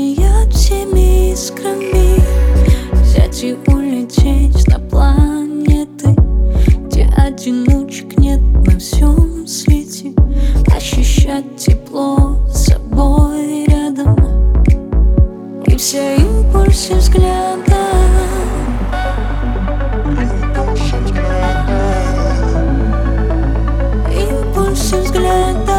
засиять всеми искрами, взять и улететь на планеты, где одиночек нет на всем свете, ощущать тепло с собой рядом и все импульсы взгляда. Импульсы взгляда.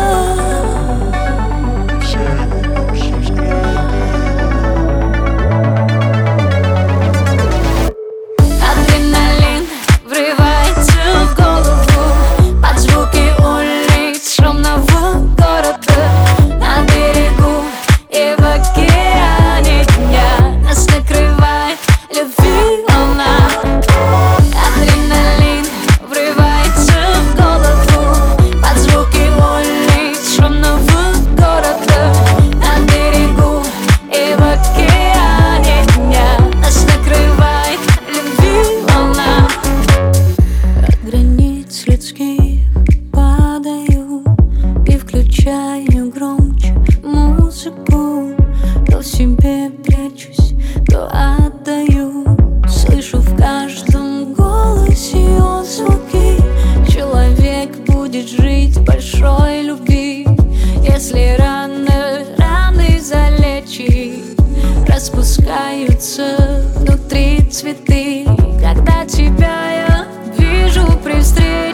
Адреналин врывается в голову под звуки улиц шумного города. На берегу и в океане дня нас накрывает любви волна. Адреналин врывается в голову под звуки улиц шумного города. На берегу и в океане дня нас накрывает любви волна. От границ людских падаю и включаю громче музыку. То в себе прячусь, то отдаю. Слышу в каждом голосе отзвуки. Человек будет жить в большой любви, если раны залечить. Распускаются внутри цветы, когда тебя я вижу при встрече.